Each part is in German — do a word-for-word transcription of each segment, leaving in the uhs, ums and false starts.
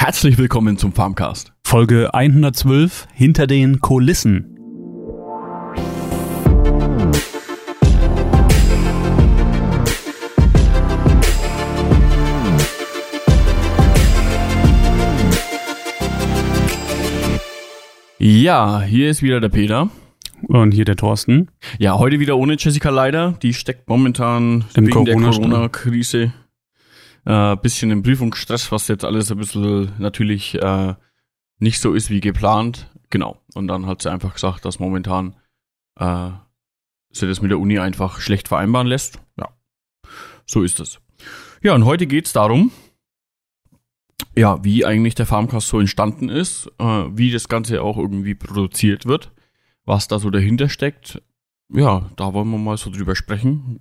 Herzlich willkommen zum Farmcast. Folge hundertzwölf, hinter den Kulissen. Ja, hier ist wieder der Peter. Und hier der Thorsten. Ja, heute wieder ohne Jessica leider. Die steckt momentan Im wegen der Corona- Corona-Krise ein äh, bisschen im Prüfungsstress, was jetzt alles ein bisschen natürlich äh, nicht so ist wie geplant. Genau. Und dann hat sie einfach gesagt, dass momentan äh, sie das mit der Uni einfach schlecht vereinbaren lässt. Ja, so ist es. Ja, und heute geht's darum, ja, wie eigentlich der Farmcast so entstanden ist, äh, wie das Ganze auch irgendwie produziert wird, was da so dahinter steckt. Ja, da wollen wir mal so drüber sprechen.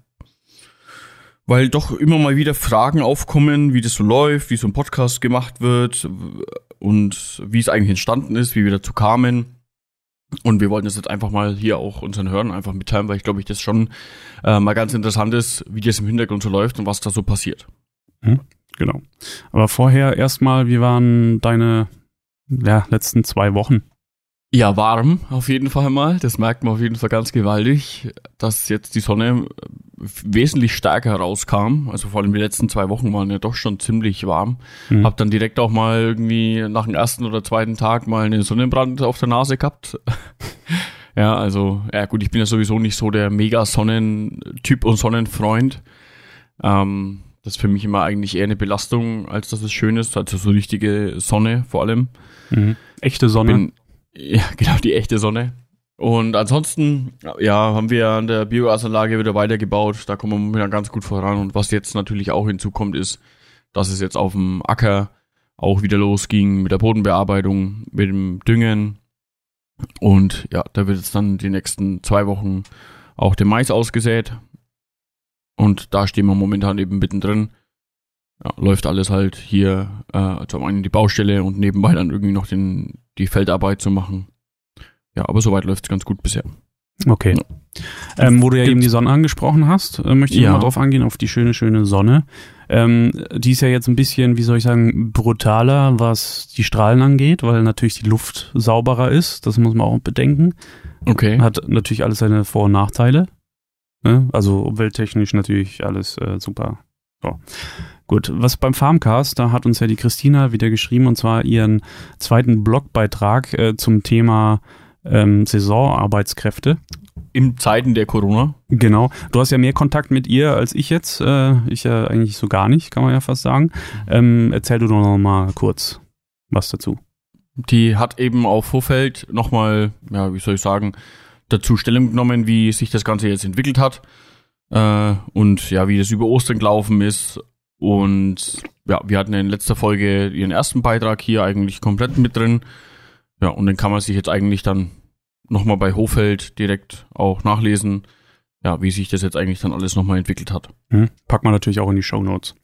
Weil doch immer mal wieder Fragen aufkommen, wie das so läuft, wie so ein Podcast gemacht wird und wie es eigentlich entstanden ist, wie wir dazu kamen. Und wir wollten das jetzt einfach mal hier auch unseren Hörern einfach mitteilen, weil ich glaube, ich das schon äh, mal ganz interessant ist, wie das im Hintergrund so läuft und was da so passiert. Hm, genau. Aber vorher erstmal, wie waren deine ja, letzten zwei Wochen? Ja, warm auf jeden Fall mal. Das merkt man auf jeden Fall ganz gewaltig, dass jetzt die Sonne wesentlich stärker rauskam. Also vor allem die letzten zwei Wochen waren ja doch schon ziemlich warm. Mhm. Hab dann direkt auch mal irgendwie nach dem ersten oder zweiten Tag mal einen Sonnenbrand auf der Nase gehabt. Ja, also, ja gut, ich bin ja sowieso nicht so der Mega-Sonnentyp und Sonnenfreund. Ähm, das ist für mich immer eigentlich eher eine Belastung, als dass es schön ist. Also so richtige Sonne vor allem. Mhm. Echte Sonne. Bin, ja, genau, die echte Sonne. Und ansonsten, ja, haben wir an der Biogasanlage wieder weitergebaut. Da kommen wir wieder ganz gut voran. Und was jetzt natürlich auch hinzukommt, ist, dass es jetzt auf dem Acker auch wieder losging mit der Bodenbearbeitung, mit dem Düngen. Und ja, da wird jetzt dann die nächsten zwei Wochen auch der Mais ausgesät. Und da stehen wir momentan eben mittendrin. Ja, läuft alles halt hier, äh, zum einen die Baustelle und nebenbei dann irgendwie noch den, die Feldarbeit zu machen. Ja, aber soweit läuft es ganz gut bisher. Okay. Ja. Ähm, wo du ja eben die Sonne angesprochen hast, äh, möchte ich ja. mal drauf angehen, auf die schöne, schöne Sonne. Ähm, die ist ja jetzt ein bisschen, wie soll ich sagen, brutaler, was die Strahlen angeht, weil natürlich die Luft sauberer ist. Das muss man auch bedenken. Okay. Hat natürlich alles seine Vor- und Nachteile. Ne? Also umwelttechnisch natürlich alles äh, super. So. Gut, was beim Farmcast, da hat uns ja die Christina wieder geschrieben, und zwar ihren zweiten Blogbeitrag äh, zum Thema ähm, Saisonarbeitskräfte. In Zeiten der Corona. Genau. Du hast ja mehr Kontakt mit ihr als ich jetzt. Äh, ich ja eigentlich so gar nicht, kann man ja fast sagen. Ähm, erzähl du doch noch mal kurz was dazu. Die hat eben auf Hochfeld nochmal, ja, wie soll ich sagen, dazu Stellung genommen, wie sich das Ganze jetzt entwickelt hat. Äh, und ja, wie das über Ostern gelaufen ist. Und ja, wir hatten in letzter Folge ihren ersten Beitrag hier eigentlich komplett mit drin. Ja, und den kann man sich jetzt eigentlich dann nochmal bei Hochfeld direkt auch nachlesen, ja, wie sich das jetzt eigentlich dann alles nochmal entwickelt hat. Hm, packt man natürlich auch in die Shownotes.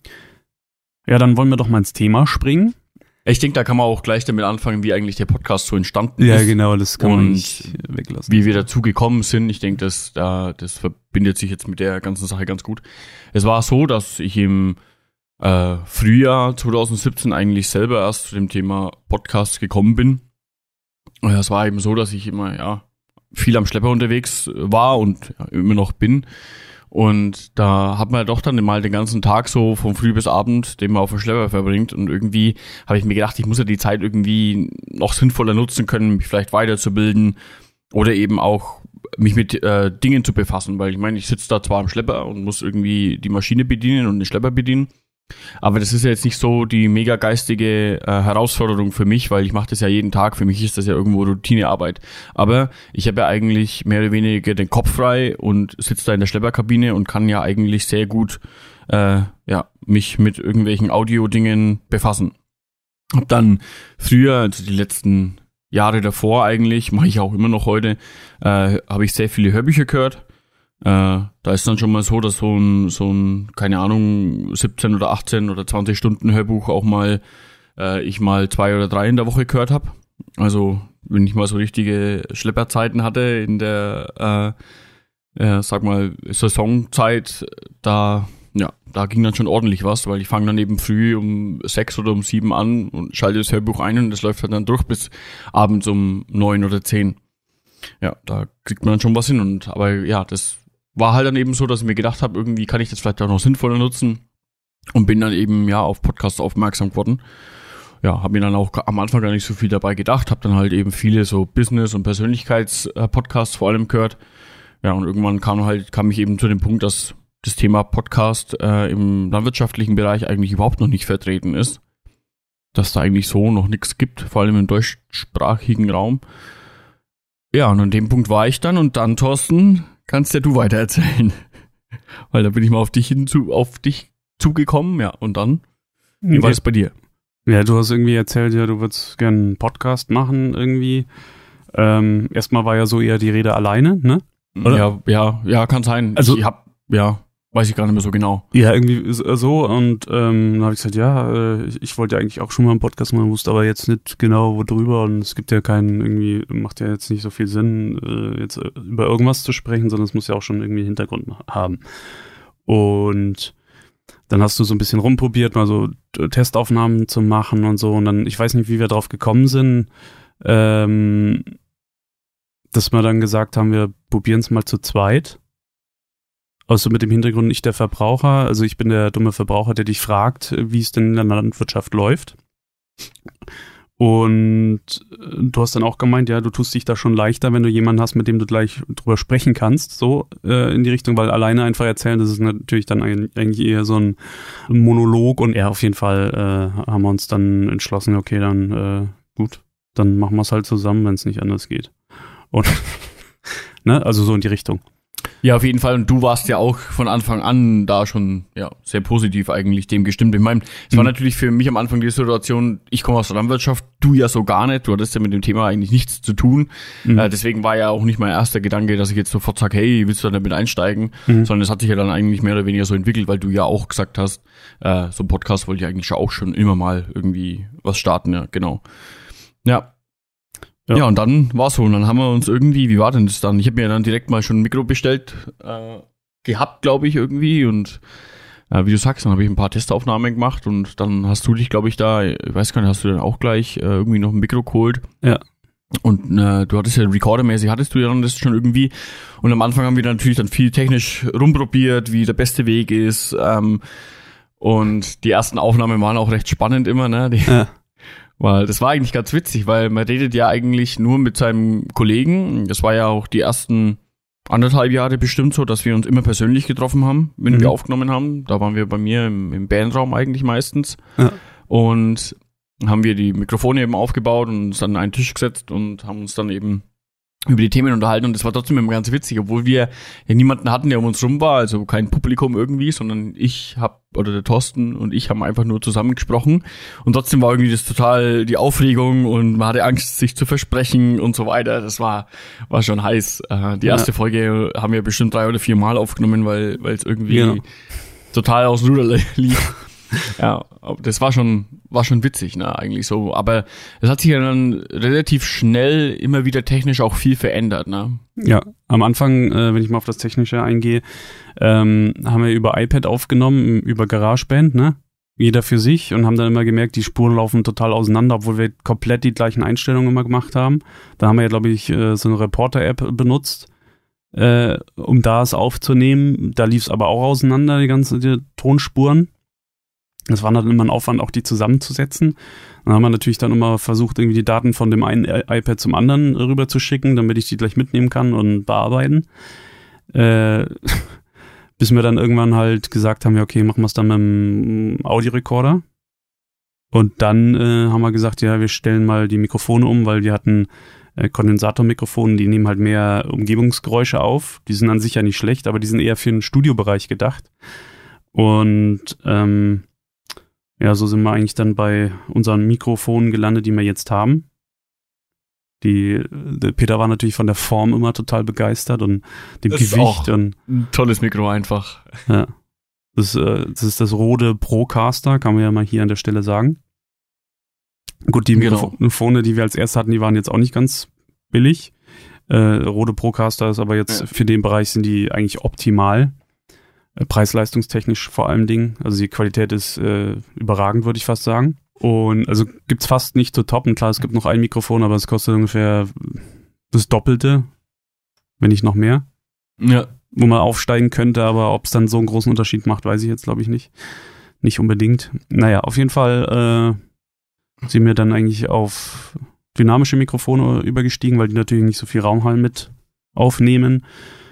Ja, dann wollen wir doch mal ins Thema springen. Ich denke, da kann man auch gleich damit anfangen, wie eigentlich der Podcast so entstanden ja, ist. Ja, genau, das kann man und nicht weglassen. Wie wir dazu gekommen sind. Ich denke, das, da, das verbindet sich jetzt mit der ganzen Sache ganz gut. Es war so, dass ich im äh, Frühjahr zwanzig siebzehn eigentlich selber erst zu dem Thema Podcast gekommen bin. Es war eben so, dass ich immer ja viel am Schlepper unterwegs war und ja, immer noch bin. Und da hat man doch dann mal den ganzen Tag so von früh bis abend, den man auf dem Schlepper verbringt. Und irgendwie habe ich mir gedacht, ich muss ja die Zeit irgendwie noch sinnvoller nutzen können, mich vielleicht weiterzubilden oder eben auch mich mit äh, Dingen zu befassen. Weil ich meine, ich sitze da zwar am Schlepper und muss irgendwie die Maschine bedienen und den Schlepper bedienen. Aber das ist ja jetzt nicht so die mega geistige äh, Herausforderung für mich, weil ich mache das ja jeden Tag. Für mich ist das ja irgendwo Routinearbeit. Aber ich habe ja eigentlich mehr oder weniger den Kopf frei und sitze da in der Schlepperkabine und kann ja eigentlich sehr gut äh, ja mich mit irgendwelchen Audio-Dingen befassen. Hab dann früher, also die letzten Jahre davor eigentlich, mache ich auch immer noch heute, äh, habe ich sehr viele Hörbücher gehört. Äh, da ist dann schon mal so, dass so ein, so ein, keine Ahnung, siebzehn oder achtzehn oder zwanzig Stunden Hörbuch auch mal, äh, ich mal zwei oder drei in der Woche gehört habe. Also, wenn ich mal so richtige Schlepperzeiten hatte in der, äh, äh, sag mal, Saisonzeit, da ja, da ging dann schon ordentlich was, weil ich fange dann eben früh um sechs oder um sieben an und schalte das Hörbuch ein und das läuft halt dann durch bis abends um neun oder zehn. Ja, da kriegt man dann schon was hin. Und aber ja, das war halt dann eben so, dass ich mir gedacht habe, irgendwie kann ich das vielleicht auch noch sinnvoller nutzen und bin dann eben ja auf Podcasts aufmerksam geworden. Ja, habe mir dann auch am Anfang gar nicht so viel dabei gedacht, habe dann halt eben viele so Business- und Persönlichkeits-Podcasts vor allem gehört. Ja, und irgendwann kam halt kam ich eben zu dem Punkt, dass das Thema Podcast äh, im landwirtschaftlichen Bereich eigentlich überhaupt noch nicht vertreten ist. Dass da eigentlich so noch nichts gibt, vor allem im deutschsprachigen Raum. Ja, und an dem Punkt war ich dann und dann, Thorsten, kannst ja du weiter erzählen. Weil da bin ich mal auf dich hinzu, auf dich zugekommen, ja, und dann, wie war es bei dir? Ja, du hast irgendwie erzählt, ja, du würdest gerne einen Podcast machen irgendwie. Ähm, erstmal war ja so eher die Rede alleine, ne? Oder? Ja, ja, ja, kann sein. Also, ich hab, ja, weiß ich gar nicht mehr so genau. Ja, irgendwie so und ähm, dann habe ich gesagt, ja, äh, ich, ich wollte ja eigentlich auch schon mal einen Podcast machen, wusste aber jetzt nicht genau worüber und es gibt ja keinen, irgendwie macht ja jetzt nicht so viel Sinn, äh, jetzt über irgendwas zu sprechen, sondern es muss ja auch schon irgendwie Hintergrund haben. Und dann hast du so ein bisschen rumprobiert, mal so Testaufnahmen zu machen und so und dann, ich weiß nicht, wie wir drauf gekommen sind, ähm, dass wir dann gesagt haben, wir probieren es mal zu zweit. Also mit dem Hintergrund nicht der Verbraucher, also ich bin der dumme Verbraucher, der dich fragt, wie es denn in der Landwirtschaft läuft. Und du hast dann auch gemeint, ja, du tust dich da schon leichter, wenn du jemanden hast, mit dem du gleich drüber sprechen kannst, so äh, in die Richtung, weil alleine einfach erzählen, das ist natürlich dann eigentlich eher so ein Monolog und ja, auf jeden Fall äh, haben wir uns dann entschlossen, okay, dann äh, gut, dann machen wir es halt zusammen, wenn es nicht anders geht. Und ne, also so in die Richtung. Ja, auf jeden Fall. Und du warst ja auch von Anfang an da schon ja sehr positiv eigentlich dem gestimmt. Ich meine, es war mhm. natürlich für mich am Anfang die Situation, ich komme aus der Landwirtschaft, du ja so gar nicht. Du hattest ja mit dem Thema eigentlich nichts zu tun. Mhm. Äh, deswegen war ja auch nicht mein erster Gedanke, dass ich jetzt sofort sage, hey, willst du da damit einsteigen? Mhm. Sondern es hat sich ja dann eigentlich mehr oder weniger so entwickelt, weil du ja auch gesagt hast, äh, so ein Podcast wollte ich eigentlich auch schon immer mal irgendwie was starten. Ja, genau. Ja. Ja. ja, und dann war's so. Und dann haben wir uns irgendwie, wie war denn das dann? Ich habe mir dann direkt mal schon ein Mikro bestellt, äh, gehabt, glaube ich, irgendwie. Und äh, wie du sagst, dann habe ich ein paar Testaufnahmen gemacht und dann hast du dich, glaube ich, da, ich weiß gar nicht, hast du dann auch gleich äh, irgendwie noch ein Mikro geholt. Ja. Und äh, du hattest ja recordermäßig, hattest du ja dann das schon irgendwie. Und am Anfang haben wir dann natürlich dann viel technisch rumprobiert, wie der beste Weg ist. Ähm, und die ersten Aufnahmen waren auch recht spannend immer, ne? Die, ja. Weil das war eigentlich ganz witzig, weil man redet ja eigentlich nur mit seinem Kollegen. Das war ja auch die ersten anderthalb Jahre bestimmt so, dass wir uns immer persönlich getroffen haben, wenn mhm. wir aufgenommen haben. Da waren wir bei mir im, im Bandraum eigentlich meistens. Ja. Und haben wir die Mikrofone eben aufgebaut und uns dann an einen Tisch gesetzt und haben uns dann eben über die Themen unterhalten und das war trotzdem immer ganz witzig, obwohl wir ja niemanden hatten, der um uns rum war, also kein Publikum irgendwie, sondern ich hab, oder der Thorsten und ich haben einfach nur zusammen gesprochen und trotzdem war irgendwie das total die Aufregung und man hatte Angst, sich zu versprechen und so weiter, das war war schon heiß. Die erste ja. Folge haben wir bestimmt drei oder vier Mal aufgenommen, weil weil es irgendwie ja. total aus dem Ruder lief. Ja, das war schon war schon witzig, ne, eigentlich so. Aber es hat sich ja dann relativ schnell immer wieder technisch auch viel verändert, ne? Ja, am Anfang, äh, wenn ich mal auf das Technische eingehe, ähm, haben wir über iPad aufgenommen, über GarageBand, ne? Jeder für sich und haben dann immer gemerkt, die Spuren laufen total auseinander, obwohl wir komplett die gleichen Einstellungen immer gemacht haben. Da haben wir ja, glaube ich, äh, so eine Reporter-App benutzt, äh, um das aufzunehmen. Da lief es aber auch auseinander, die ganzen die Tonspuren. Das war dann immer ein Aufwand, auch die zusammenzusetzen. Dann haben wir natürlich dann immer versucht, irgendwie die Daten von dem einen iPad zum anderen rüber zu schicken, damit ich die gleich mitnehmen kann und bearbeiten. Äh, bis wir dann irgendwann halt gesagt haben, ja okay, machen wir es dann mit dem Audiorekorder. Und dann äh, haben wir gesagt, ja, wir stellen mal die Mikrofone um, weil wir hatten äh, Kondensatormikrofone, die nehmen halt mehr Umgebungsgeräusche auf. Die sind an sich ja nicht schlecht, aber die sind eher für den Studiobereich gedacht. Und ähm, ja, so sind wir eigentlich dann bei unseren Mikrofonen gelandet, die wir jetzt haben. Die, der Peter war natürlich von der Form immer total begeistert und dem das Gewicht. Ist auch und ein tolles Mikro einfach. Ja. Das, das ist das Rode Procaster, kann man ja mal hier an der Stelle sagen. Gut, die genau. Mikrofone, die wir als erst hatten, die waren jetzt auch nicht ganz billig. Äh, Rode Procaster ist aber jetzt ja. für den Bereich sind die eigentlich optimal. Preis-leistungstechnisch vor allem Dingen. Also die Qualität ist äh, überragend, würde ich fast sagen. Und also gibt's fast nicht zu toppen. Klar, es gibt noch ein Mikrofon, aber es kostet ungefähr das Doppelte, wenn nicht noch mehr. Ja. Wo man aufsteigen könnte, aber ob es dann so einen großen Unterschied macht, weiß ich jetzt, glaube ich, nicht. Nicht unbedingt. Naja, auf jeden Fall äh, sind wir dann eigentlich auf dynamische Mikrofone übergestiegen, weil die natürlich nicht so viel Raumhall mit aufnehmen.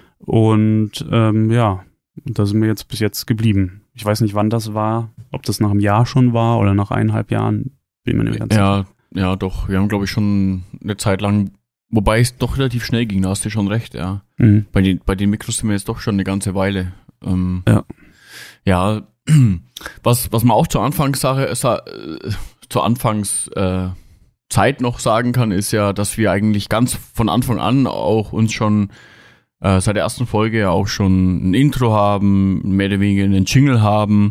Und ähm, ja, da sind wir jetzt bis jetzt geblieben. Ich weiß nicht, wann das war, ob das nach einem Jahr schon war oder nach eineinhalb Jahren. Bin mir nicht ganz ja, sicher. Ja, doch. Wir haben, glaube ich, schon eine Zeit lang, wobei es doch relativ schnell ging, da hast du schon recht, ja. Mhm. Bei den, bei den Mikros sind wir jetzt doch schon eine ganze Weile. Ähm, ja. Ja, was, was man auch zur Anfangssache, äh, zur Anfangs, äh, Zeit noch sagen kann, ist ja, dass wir eigentlich ganz von Anfang an auch uns schon äh, seit der ersten Folge ja auch schon ein Intro haben, mehr oder weniger einen Jingle haben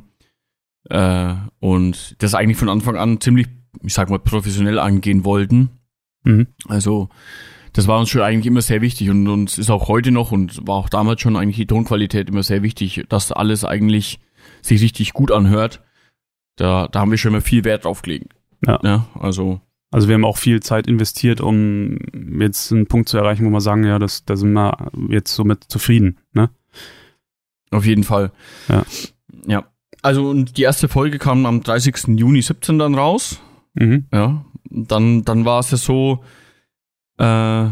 äh, und das eigentlich von Anfang an ziemlich, ich sag mal, professionell angehen wollten. Mhm. Also das war uns schon eigentlich immer sehr wichtig und uns ist auch heute noch und war auch damals schon eigentlich die Tonqualität immer sehr wichtig, dass alles eigentlich sich richtig gut anhört. Da, da haben wir schon immer viel Wert drauf gelegt. Ja. Ja, also Also wir haben auch viel Zeit investiert, um jetzt einen Punkt zu erreichen, wo wir sagen, ja, das, da sind wir jetzt somit zufrieden, ne? Auf jeden Fall. Ja. Ja. Also und die erste Folge kam am dreißigsten Juni siebzehn dann raus. Mhm. Ja. Dann, dann war es ja so, äh,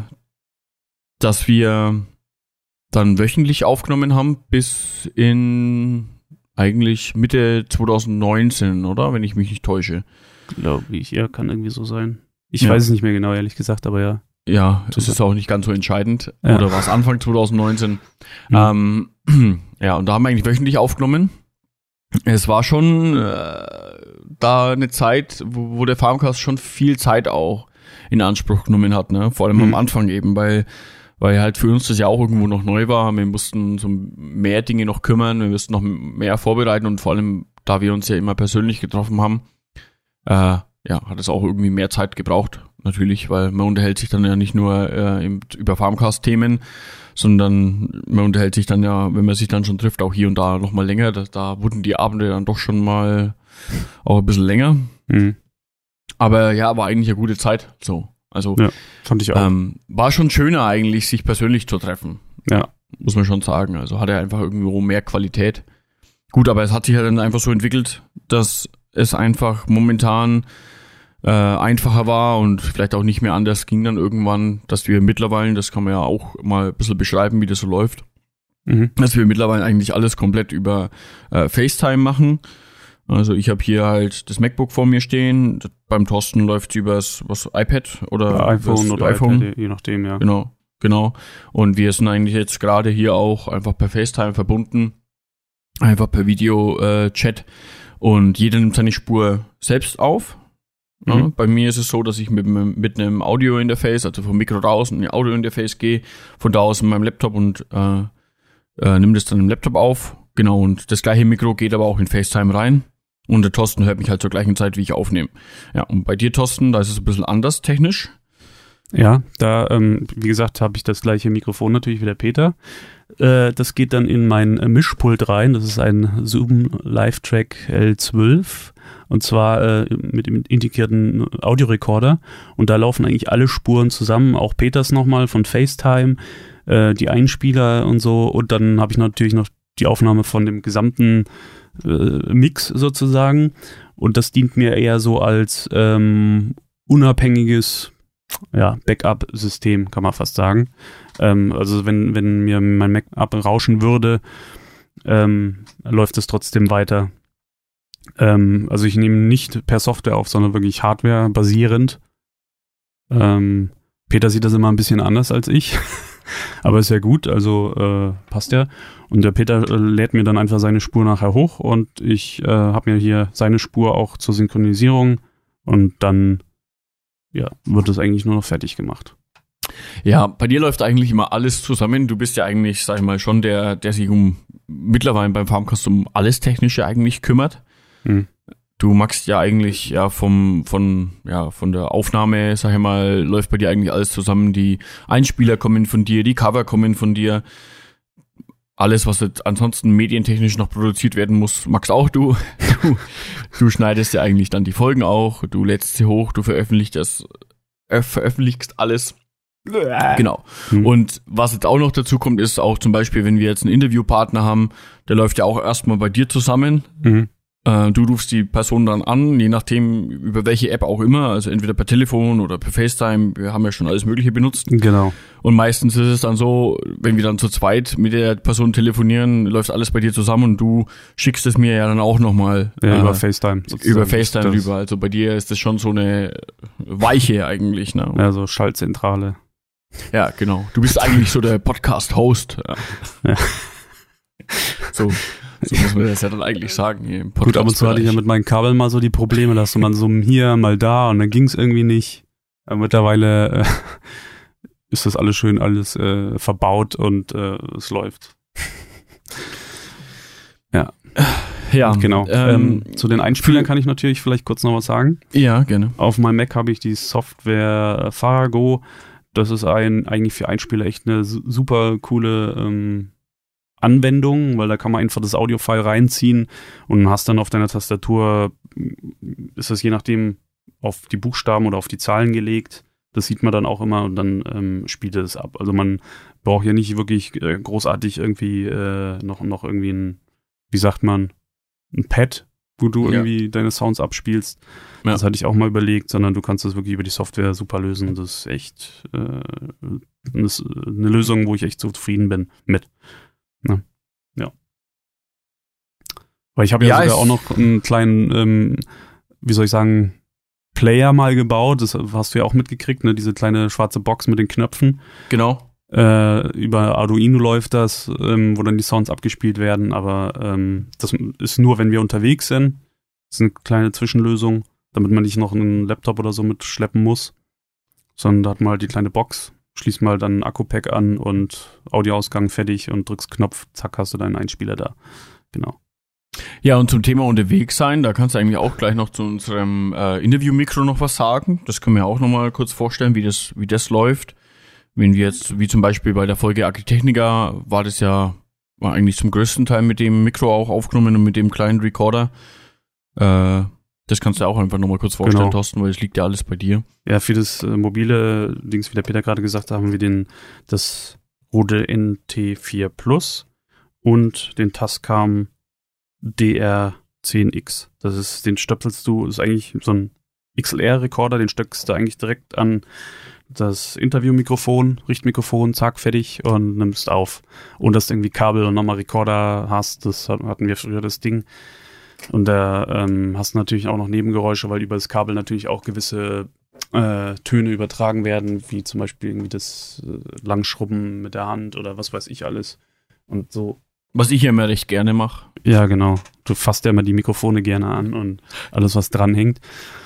dass wir dann wöchentlich aufgenommen haben bis in eigentlich Mitte zwanzig neunzehn, oder? Wenn ich mich nicht täusche. Glaube ich, ja, kann irgendwie so sein. Ich ja. weiß es nicht mehr genau, ehrlich gesagt, aber ja. Ja, das ist auch nicht ganz so entscheidend. Ja. Oder war es Anfang zwanzig neunzehn? Mhm. Ähm, ja, und da haben wir eigentlich wöchentlich aufgenommen. Es war schon äh, da eine Zeit, wo, wo der Farmcast schon viel Zeit auch in Anspruch genommen hat, ne? Vor allem mhm. am Anfang eben, weil weil halt für uns das ja auch irgendwo noch neu war. Wir mussten so mehr Dinge noch kümmern, wir mussten noch mehr vorbereiten und vor allem, da wir uns ja immer persönlich getroffen haben, äh, ja, hat es auch irgendwie mehr Zeit gebraucht, natürlich, weil man unterhält sich dann ja nicht nur äh, im, über Farmcast-Themen, sondern man unterhält sich dann ja, wenn man sich dann schon trifft, auch hier und da noch mal länger. Da, da wurden die Abende dann doch schon mal auch ein bisschen länger. Mhm. Aber ja, war eigentlich eine gute Zeit, so. Also, ja, fand ich auch. Ähm, war schon schöner eigentlich, sich persönlich zu treffen. Ja. Muss man schon sagen. Also hatte einfach irgendwo mehr Qualität. Gut, aber es hat sich ja dann einfach so entwickelt, dass es einfach momentan äh, einfacher war und vielleicht auch nicht mehr anders ging dann irgendwann, dass wir mittlerweile, das kann man ja auch mal ein bisschen beschreiben, wie das so läuft, mhm. dass wir mittlerweile eigentlich alles komplett über äh, FaceTime machen. Also ich habe hier halt das MacBook vor mir stehen, beim Thorsten läuft übers was iPad oder ja, iPhone oder iPhone, iPad, je nachdem, ja. Genau, genau. Und wir sind eigentlich jetzt gerade hier auch einfach per FaceTime verbunden, einfach per Video-Chat äh, und jeder nimmt seine Spur selbst auf. Mhm. Ja, bei mir ist es so, dass ich mit, mit einem Audio-Interface, also vom Mikro raus in ein Audio-Interface gehe, von da aus in meinem Laptop und äh, äh, nimm das dann im Laptop auf. Genau, und das gleiche Mikro geht aber auch in FaceTime rein. Und der Thorsten hört mich halt zur gleichen Zeit, wie ich aufnehme. Ja, und bei dir, Thorsten, da ist es ein bisschen anders technisch. Ja, da, ähm, wie gesagt, habe ich das gleiche Mikrofon natürlich wie der Peter. Äh, das geht dann in mein Mischpult rein. Das ist ein Zoom Live-Track L zwölf. Und zwar äh, mit dem integrierten Audiorekorder. Und da laufen eigentlich alle Spuren zusammen. Auch Peters nochmal von FaceTime, äh, die Einspieler und so. Und dann habe ich natürlich noch die Aufnahme von dem gesamten äh, Mix sozusagen. Und das dient mir eher so als ähm, unabhängiges ja, Backup-System, kann man fast sagen. Ähm, also wenn, wenn mir mein Mac abrauschen würde, ähm, läuft es trotzdem weiter. Ähm, also ich nehme nicht per Software auf, sondern wirklich Hardware-basierend. Ähm, Peter sieht das immer ein bisschen anders als ich. Aber ist ja gut, also äh, passt ja. Und der Peter äh, lädt mir dann einfach seine Spur nachher hoch und ich äh, habe mir hier seine Spur auch zur Synchronisierung und dann ja, wird es eigentlich nur noch fertig gemacht. Ja, bei dir läuft eigentlich immer alles zusammen. Du bist ja eigentlich, sag ich mal, schon der, der sich um mittlerweile beim Farmcast um alles Technische eigentlich kümmert. Hm. Du magst ja eigentlich ja vom von ja von der Aufnahme, sag ich mal, läuft bei dir eigentlich alles zusammen. Die Einspieler kommen von dir, die Cover kommen von dir. alles, was jetzt ansonsten medientechnisch noch produziert werden muss, magst auch du. Du, du schneidest ja eigentlich dann die Folgen auch, du lädst sie hoch, du veröffentlichst das, äh, veröffentlichst alles. Genau. Mhm. Und was jetzt auch noch dazu kommt, ist auch zum Beispiel, wenn wir jetzt einen Interviewpartner haben, der läuft ja auch erstmal bei dir zusammen. Mhm. Äh, du rufst die Person dann an, je nachdem, über welche App auch immer, also entweder per Telefon oder per FaceTime, wir haben ja schon alles Mögliche benutzt. Genau. Und meistens ist es dann so, wenn wir dann zu zweit mit der Person telefonieren, läuft alles bei dir zusammen und du schickst es mir ja dann auch nochmal. Ja, äh, über FaceTime. Sozusagen. Über FaceTime rüber. Also bei dir ist das schon so eine Weiche eigentlich, ne? Ja, so Schaltzentrale. Ja, genau. Du bist eigentlich so der Podcast-Host. Ja. Ja. So, so muss man das ja dann eigentlich sagen. Hier im Gut, ab und zu hatte ich ja mit meinen Kabeln mal so die Probleme, dass man so hier, mal da und dann ging es irgendwie nicht. Aber mittlerweile äh, ist das alles schön, alles äh, verbaut und äh, es läuft. Ja. Ja, genau. Ähm, ähm, zu den Einspielern kann ich natürlich vielleicht kurz noch was sagen. Ja, gerne. Auf meinem Mac habe ich die Software Farago. Das ist ein eigentlich für Einspieler echt eine super coole ähm, Anwendung, weil da kann man einfach das Audio-File reinziehen und hast dann auf deiner Tastatur, ist das je nachdem auf die Buchstaben oder auf die Zahlen gelegt. Das sieht man dann auch immer und dann ähm, spielt er das ab. Also man braucht ja nicht wirklich äh, großartig irgendwie äh, noch, noch irgendwie ein, wie sagt man, ein Pad, wo du ja. irgendwie deine Sounds abspielst. Ja. Das hatte ich auch mal überlegt, sondern du kannst das wirklich über die Software super lösen. Das ist echt äh, eine Lösung, wo ich echt so zufrieden bin mit. Ja. ja. Weil ich habe ja, ja sogar auch noch einen kleinen, ähm, wie soll ich sagen, Player mal gebaut. Das hast du ja auch mitgekriegt, ne? Diese kleine schwarze Box mit den Knöpfen. Genau. Äh, über Arduino läuft das, ähm, wo dann die Sounds abgespielt werden, aber ähm, das ist nur, wenn wir unterwegs sind. Das ist eine kleine Zwischenlösung, damit man nicht noch einen Laptop oder so mitschleppen muss, sondern da hat man halt die kleine Box, schließt mal dann ein Akku-Pack an und Audioausgang fertig und drückst Knopf, zack, hast du deinen Einspieler da. Genau. Ja, und zum Thema unterwegs sein, da kannst du eigentlich auch gleich noch zu unserem äh, Interview-Mikro noch was sagen. Das können wir auch noch mal kurz vorstellen, wie das, wie das läuft. Wenn wir jetzt, wie zum Beispiel bei der Folge Agritechnica, war das ja, war eigentlich zum größten Teil mit dem Mikro auch aufgenommen und mit dem kleinen Recorder. Äh, das kannst du auch einfach nochmal kurz vorstellen, genau. Thorsten, weil es liegt ja alles bei dir. Ja, für das äh, mobile Dings, wie der Peter gerade gesagt hat, haben wir den, das Rode N T vier Plus und den Tascam D R zehn X. Das ist, den stöpselst du, das ist eigentlich so ein X L R-Recorder, den stöckst du eigentlich direkt an das Interviewmikrofon, Richtmikrofon, zack, fertig und nimmst auf. Und dass du irgendwie Kabel und nochmal Recorder hast, das hatten wir früher das Ding. Und da ähm, hast du natürlich auch noch Nebengeräusche, weil über das Kabel natürlich auch gewisse äh, Töne übertragen werden, wie zum Beispiel irgendwie das äh, Langschrubben mit der Hand oder was weiß ich alles. Und so. Was ich ja immer recht gerne mache. Ja, genau. Du fasst ja immer die Mikrofone gerne an und alles, was dran hängt.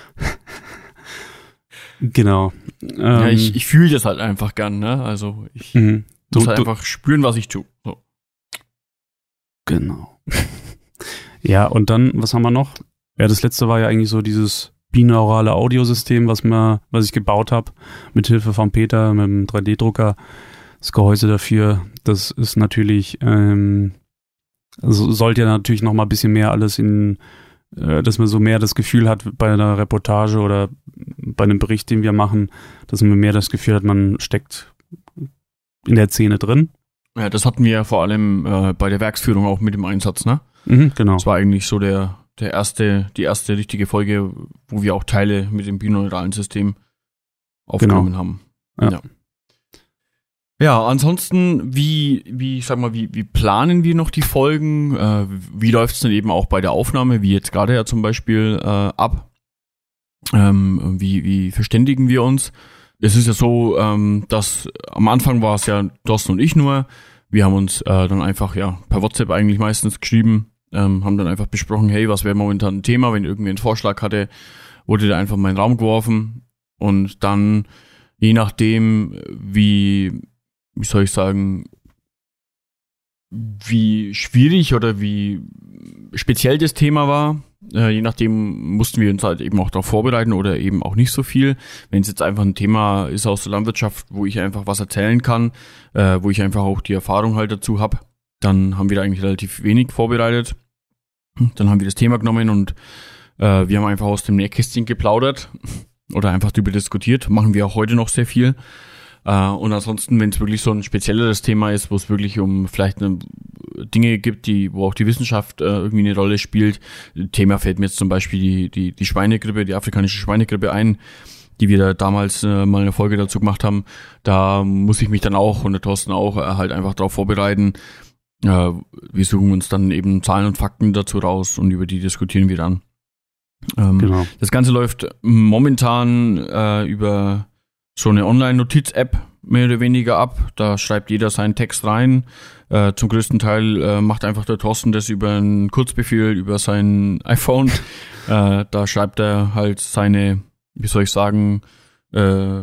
Genau. Ähm, ja, ich, ich fühle das halt einfach gern, ne? Also ich mhm. muss du, halt einfach spüren, was ich tue. So. Genau. Ja, und dann, was haben wir noch? Ja, das letzte war ja eigentlich so dieses binaurale Audiosystem, was wir, was ich gebaut habe, mit Hilfe von Peter, mit dem drei D Drucker. Das Gehäuse dafür, das ist natürlich, ähm, also sollte ja natürlich noch mal ein bisschen mehr alles in, äh, dass man so mehr das Gefühl hat bei einer Reportage oder bei einem Bericht, den wir machen, dass man mehr das Gefühl hat, man steckt in der Szene drin. Ja, das hatten wir ja vor allem äh, bei der Werksführung auch mit dem Einsatz, ne? Mhm, genau. Das war eigentlich so der, der erste, die erste richtige Folge, wo wir auch Teile mit dem binauralen System aufgenommen genau. haben. Ja. ja. Ja, ansonsten, wie, wie, ich sag mal, wie, wie planen wir noch die Folgen? Äh, wie läuft's denn eben auch bei der Aufnahme, wie jetzt gerade ja zum Beispiel, äh, ab? Ähm, wie, wie verständigen wir uns? Es ist ja so, ähm, dass am Anfang war es ja Thorsten und ich nur. Wir haben uns äh, dann einfach, ja, per WhatsApp eigentlich meistens geschrieben, ähm, haben dann einfach besprochen, hey, was wäre momentan ein Thema? Wenn irgendwer einen Vorschlag hatte, wurde der einfach in meinen Raum geworfen. Und dann, je nachdem, wie, wie soll ich sagen, wie schwierig oder wie speziell das Thema war, äh, je nachdem mussten wir uns halt eben auch darauf vorbereiten oder eben auch nicht so viel. Wenn es jetzt einfach ein Thema ist aus der Landwirtschaft, wo ich einfach was erzählen kann, äh, wo ich einfach auch die Erfahrung halt dazu habe, dann haben wir da eigentlich relativ wenig vorbereitet. Dann haben wir das Thema genommen und äh, wir haben einfach aus dem Nähkästchen geplaudert oder einfach darüber diskutiert. Machen wir auch heute noch sehr viel. Uh, und ansonsten, wenn es wirklich so ein spezielleres Thema ist, wo es wirklich um vielleicht eine, Dinge gibt, die, wo auch die Wissenschaft uh, irgendwie eine Rolle spielt. Thema fällt mir jetzt zum Beispiel die, die, die Schweinegrippe, die afrikanische Schweinegrippe ein, die wir da damals uh, mal eine Folge dazu gemacht haben. Da muss ich mich dann auch und der Thorsten auch uh, halt einfach darauf vorbereiten. Uh, wir suchen uns dann eben Zahlen und Fakten dazu raus und über die diskutieren wir dann. Um, genau. Das Ganze läuft momentan uh, über so eine Online-Notiz-App mehr oder weniger ab. Da schreibt jeder seinen Text rein. Äh, zum größten Teil äh, macht einfach der Thorsten das über einen Kurzbefehl, über sein iPhone. äh, da schreibt er halt seine, wie soll ich sagen, äh,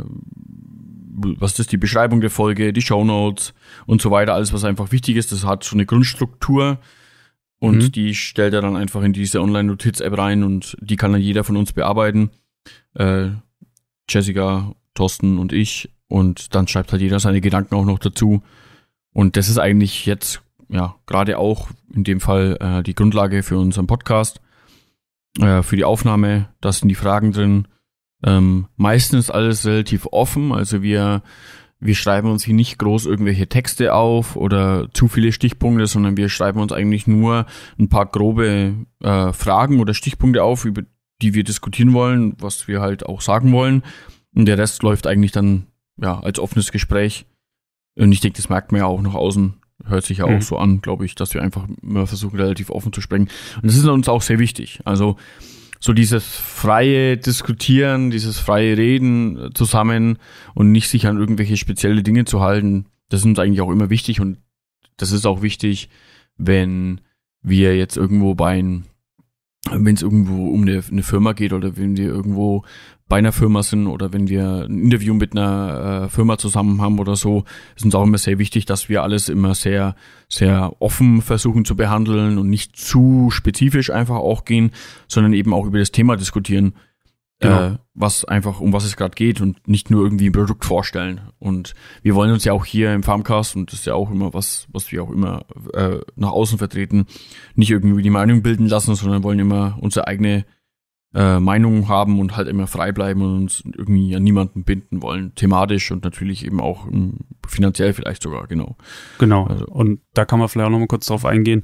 was ist die Beschreibung der Folge, die Shownotes und so weiter. Alles, was einfach wichtig ist. Das hat so eine Grundstruktur und mhm. die stellt er dann einfach in diese Online-Notiz-App rein und die kann dann jeder von uns bearbeiten. Äh, Jessica, Thorsten und ich und dann schreibt halt jeder seine Gedanken auch noch dazu und das ist eigentlich jetzt ja gerade auch in dem Fall äh, die Grundlage für unseren Podcast, äh, für die Aufnahme. Da sind die Fragen drin, ähm, meistens alles relativ offen, also wir wir schreiben uns hier nicht groß irgendwelche Texte auf oder zu viele Stichpunkte, sondern wir schreiben uns eigentlich nur ein paar grobe äh, Fragen oder Stichpunkte auf, über die wir diskutieren wollen, was wir halt auch sagen wollen. Und der Rest läuft eigentlich dann ja als offenes Gespräch. Und ich denke, das merkt man ja auch nach außen. Hört sich ja mhm. auch so an, glaube ich, dass wir einfach immer versuchen, relativ offen zu sprechen. Und das ist uns auch sehr wichtig. Also so dieses freie Diskutieren, dieses freie Reden zusammen und nicht sich an irgendwelche spezielle Dinge zu halten, das ist uns eigentlich auch immer wichtig. Und das ist auch wichtig, wenn wir jetzt irgendwo bei ein wenn es irgendwo um eine, eine Firma geht oder wenn wir irgendwo bei einer Firma sind oder wenn wir ein Interview mit einer äh, Firma zusammen haben oder so, ist uns auch immer sehr wichtig, dass wir alles immer sehr, sehr offen versuchen zu behandeln und nicht zu spezifisch einfach auch gehen, sondern eben auch über das Thema diskutieren, genau. äh, was einfach, um was es gerade geht und nicht nur irgendwie ein Produkt vorstellen. Und wir wollen uns ja auch hier im Farmcast, und das ist ja auch immer was, was wir auch immer äh, nach außen vertreten, nicht irgendwie die Meinung bilden lassen, sondern wollen immer unsere eigene äh, Meinung haben und halt immer frei bleiben und uns irgendwie an niemanden binden wollen, thematisch und natürlich eben auch um, finanziell vielleicht sogar, genau. Genau, also. Und da kann man vielleicht auch noch mal kurz drauf eingehen,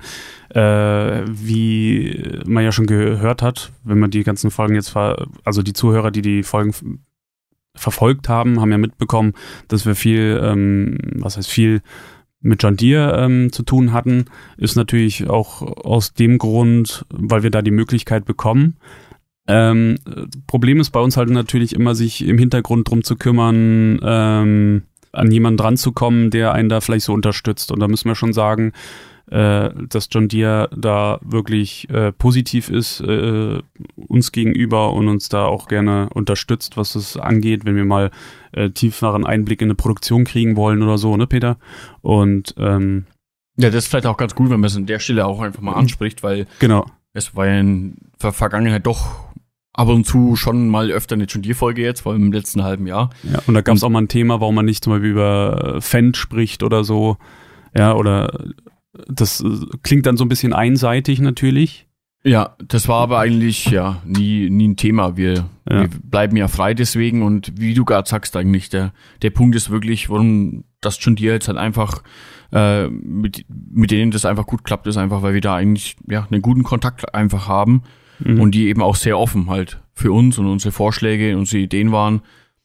äh, wie man ja schon gehört hat, wenn man die ganzen Folgen jetzt, ver- also die Zuhörer, die die Folgen f- verfolgt haben, haben ja mitbekommen, dass wir viel, ähm, was heißt viel, mit John Deere ähm, zu tun hatten, ist natürlich auch aus dem Grund, weil wir da die Möglichkeit bekommen. Ähm, Problem ist bei uns halt natürlich immer, sich im Hintergrund drum zu kümmern, ähm, an jemanden dran zu kommen, der einen da vielleicht so unterstützt. Und da müssen wir schon sagen, äh, dass John Deere da wirklich äh, positiv ist äh, uns gegenüber und uns da auch gerne unterstützt, was es angeht, wenn wir mal äh, tieferen Einblick in eine Produktion kriegen wollen oder so, ne, Peter? Und ähm, ja, das ist vielleicht auch ganz gut, wenn man es an der Stelle auch einfach mal anspricht, weil genau. Es war ja in der Vergangenheit doch ab und zu schon mal öfter eine John Deere-Folge jetzt, vor allem im letzten halben Jahr. Ja, und da gab es auch mal ein Thema, warum man nicht zum Beispiel über Fendt spricht oder so. Ja, oder das klingt dann so ein bisschen einseitig natürlich. Ja, das war aber eigentlich ja nie nie ein Thema. Wir, ja. wir bleiben ja frei deswegen und wie du gerade sagst eigentlich, der der Punkt ist wirklich, warum das John Deere jetzt halt einfach äh, mit mit denen das einfach gut klappt, ist einfach, weil wir da eigentlich ja einen guten Kontakt einfach haben. Mhm. Und die eben auch sehr offen halt für uns und unsere Vorschläge, unsere Ideen waren.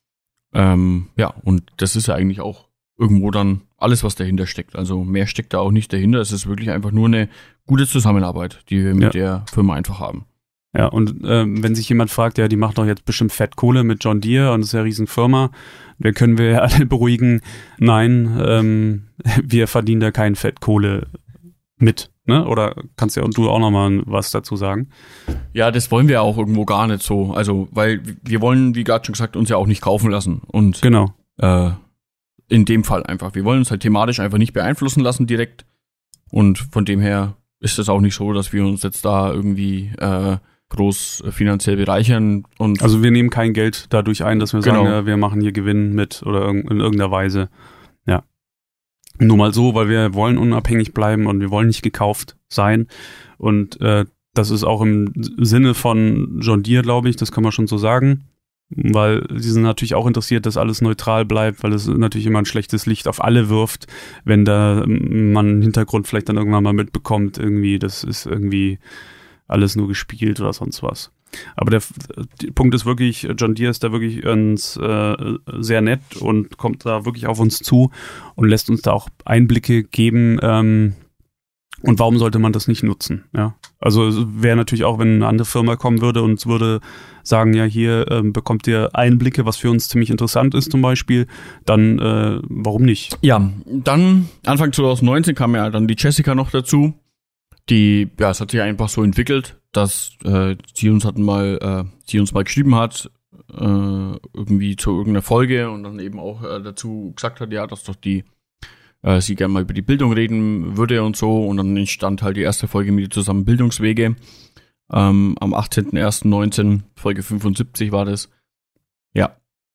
Ähm, ja, und das ist ja eigentlich auch irgendwo dann alles, was dahinter steckt. Also mehr steckt da auch nicht dahinter. Es ist wirklich einfach nur eine gute Zusammenarbeit, die wir mit ja. der Firma einfach haben. Ja, und ähm, wenn sich jemand fragt, ja, die macht doch jetzt bestimmt Fettkohle mit John Deere und das ist ja eine Riesenfirma, da können wir alle beruhigen, nein, ähm, wir verdienen da kein Fettkohle mit. Ne? Oder kannst ja du auch nochmal was dazu sagen? Ja, das wollen wir auch irgendwo gar nicht so. Also, weil wir wollen, wie gerade schon gesagt, uns ja auch nicht kaufen lassen. Und genau. Äh, in dem Fall einfach. Wir wollen uns halt thematisch einfach nicht beeinflussen lassen direkt. Und von dem her ist es auch nicht so, dass wir uns jetzt da irgendwie äh, groß finanziell bereichern. Und also wir nehmen kein Geld dadurch ein, dass wir genau. sagen, ja, wir machen hier Gewinn mit oder in irgendeiner Weise. Ja. Nur mal so, weil wir wollen unabhängig bleiben und wir wollen nicht gekauft sein. Und äh, das ist auch im Sinne von John Deere, glaube ich, das kann man schon so sagen. Weil sie sind natürlich auch interessiert, dass alles neutral bleibt, weil es natürlich immer ein schlechtes Licht auf alle wirft, wenn da man einen Hintergrund vielleicht dann irgendwann mal mitbekommt, irgendwie, das ist irgendwie alles nur gespielt oder sonst was. Aber der, der Punkt ist wirklich, John Deere ist da wirklich uns äh, sehr nett und kommt da wirklich auf uns zu und lässt uns da auch Einblicke geben. Ähm, und warum sollte man das nicht nutzen? Ja, also wäre natürlich auch, wenn eine andere Firma kommen würde und uns würde sagen, ja, hier ähm, bekommt ihr Einblicke, was für uns ziemlich interessant ist zum Beispiel, dann äh, warum nicht? Ja, dann Anfang zwanzig neunzehn kam ja dann die Jessica noch dazu. Die, ja, es hat sich einfach so entwickelt, dass äh, sie uns hatten mal, äh, sie uns mal geschrieben hat, äh, irgendwie zu irgendeiner Folge und dann eben auch äh, dazu gesagt hat, ja, dass doch die äh, sie gerne mal über die Bildung reden würde und so. Und dann entstand halt die erste Folge mit ihr zusammen Bildungswege. Ähm, am achtzehnten ersten neunzehn, Folge fünfundsiebzig war das. Ja.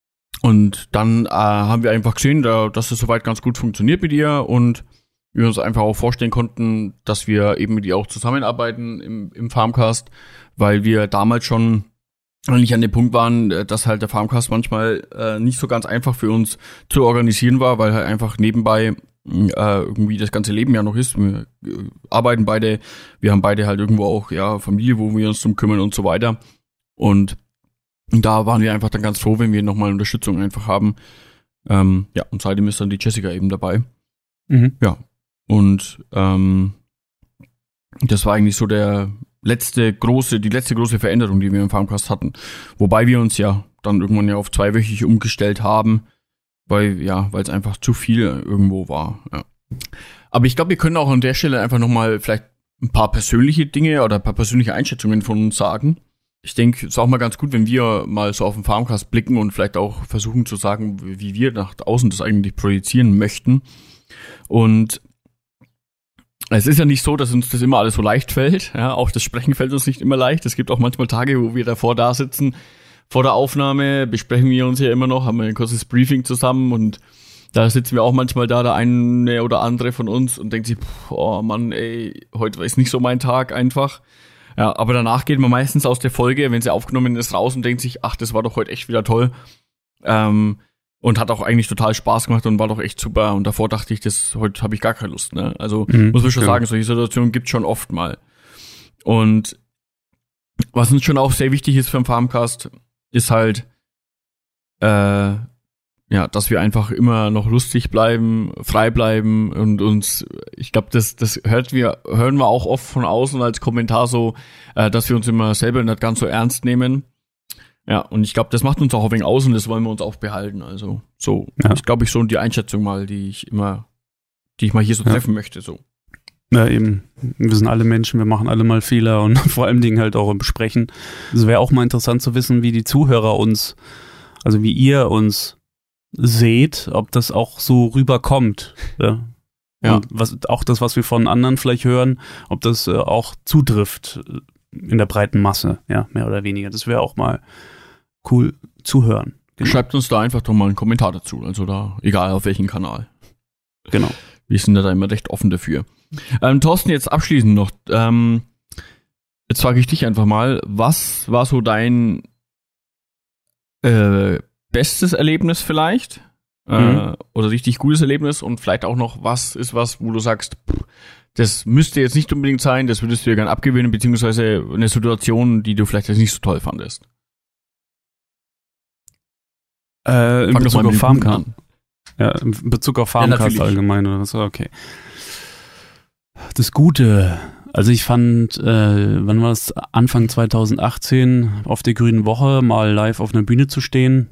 Und dann äh, haben wir einfach gesehen, da, dass es soweit ganz gut funktioniert mit ihr und wir uns einfach auch vorstellen konnten, dass wir eben mit ihr auch zusammenarbeiten im, im Farmcast, weil wir damals schon eigentlich an dem Punkt waren, dass halt der Farmcast manchmal äh, nicht so ganz einfach für uns zu organisieren war, weil halt einfach nebenbei äh, irgendwie das ganze Leben ja noch ist. Wir äh, arbeiten beide, wir haben beide halt irgendwo auch ja Familie, wo wir uns drum kümmern und so weiter. Und da waren wir einfach dann ganz froh, wenn wir nochmal Unterstützung einfach haben. Ähm, ja, und seitdem ist dann die Jessica eben dabei. Mhm. Ja. Und ähm, das war eigentlich so der letzte große, die letzte große Veränderung, die wir im Farmcast hatten. Wobei wir uns ja dann irgendwann ja auf zweiwöchig umgestellt haben, weil ja, weil es einfach zu viel irgendwo war. Ja. Aber ich glaube, wir können auch an der Stelle einfach nochmal vielleicht ein paar persönliche Dinge oder ein paar persönliche Einschätzungen von uns sagen. Ich denke, es ist auch mal ganz gut, wenn wir mal so auf den Farmcast blicken und vielleicht auch versuchen zu sagen, wie wir nach außen das eigentlich projizieren möchten. Und es ist ja nicht so, dass uns das immer alles so leicht fällt. Ja, auch das Sprechen fällt uns nicht immer leicht. Es gibt auch manchmal Tage, wo wir davor da sitzen. Vor der Aufnahme besprechen wir uns ja immer noch, haben wir ein kurzes Briefing zusammen und da sitzen wir auch manchmal da, der eine oder andere von uns und denkt sich, oh Mann, ey, heute ist nicht so mein Tag einfach. Ja, aber danach geht man meistens aus der Folge, wenn sie aufgenommen ist, raus und denkt sich, ach, das war doch heute echt wieder toll. Ähm, Und hat auch eigentlich total Spaß gemacht und war doch echt super. Und davor dachte ich, das heute habe ich gar keine Lust. Ne? Also mhm, muss man schon genau. sagen, solche Situationen gibt es schon oft mal. Und was uns schon auch sehr wichtig ist für den Farmcast, ist halt, äh, ja, dass wir einfach immer noch lustig bleiben, frei bleiben und uns, ich glaube, das das hört wir hören wir auch oft von außen als Kommentar so, äh, dass wir uns immer selber nicht ganz so ernst nehmen. Ja, und ich glaube, das macht uns auch ein wenig aus und das wollen wir uns auch behalten. Also so, ja. Ich glaube, ich so die Einschätzung mal, die ich immer, die ich mal hier so ja. treffen möchte. So. Ja, eben. Wir sind alle Menschen, wir machen alle mal Fehler und vor allem Dingen halt auch im Besprechen. Es wäre auch mal interessant zu wissen, wie die Zuhörer uns, also wie ihr uns seht, ob das auch so rüberkommt. Ja. Ja. Und was, auch das, was wir von anderen vielleicht hören, ob das äh, auch zutrifft in der breiten Masse, ja, mehr oder weniger. Das wäre auch mal cool zu hören. Genau. Schreibt uns da einfach doch mal einen Kommentar dazu, also da, egal auf welchem Kanal. Genau. Wir sind da immer recht offen dafür. Ähm, Thorsten, jetzt abschließend noch, ähm, jetzt frage ich dich einfach mal, was war so dein äh, bestes Erlebnis vielleicht? Mhm. Äh, oder richtig gutes Erlebnis und vielleicht auch noch, was ist was, wo du sagst, pff, das müsste jetzt nicht unbedingt sein, das würdest du dir gern abgewöhnen, beziehungsweise eine Situation, die du vielleicht jetzt nicht so toll fandest. Äh, in Bezug auf Farmcast. Ja, in Bezug auf Farmcast ja, allgemein oder so, okay. Das Gute, also ich fand, äh, wann war es, Anfang zwanzig achtzehn auf der Grünen Woche mal live auf einer Bühne zu stehen,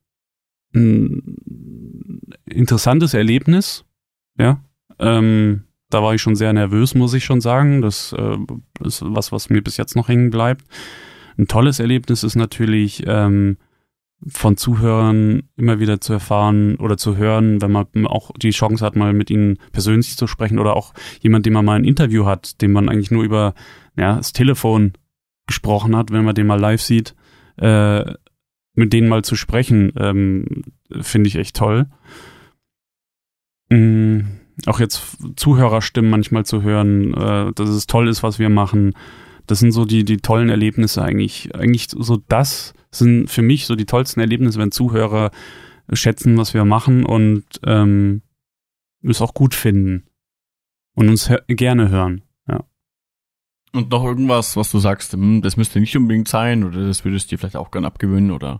ein interessantes Erlebnis, ja, ähm, da war ich schon sehr nervös, muss ich schon sagen. Das äh, ist was, was mir bis jetzt noch hängen bleibt. Ein tolles Erlebnis ist natürlich ähm, von Zuhörern immer wieder zu erfahren oder zu hören, wenn man auch die Chance hat, mal mit ihnen persönlich zu sprechen oder auch jemand, den man mal ein Interview hat, den man eigentlich nur über ja, das Telefon gesprochen hat, wenn man den mal live sieht, äh, mit denen mal zu sprechen, ähm, finde ich echt toll. Mhm. auch jetzt Zuhörerstimmen manchmal zu hören, äh, dass es toll ist, was wir machen. Das sind so die, die tollen Erlebnisse eigentlich. Eigentlich so das sind für mich so die tollsten Erlebnisse, wenn Zuhörer schätzen, was wir machen und ähm, es auch gut finden und uns he- gerne hören. Ja. Und noch irgendwas, was du sagst, hm, das müsste nicht unbedingt sein oder das würdest du dir vielleicht auch gern abgewöhnen oder?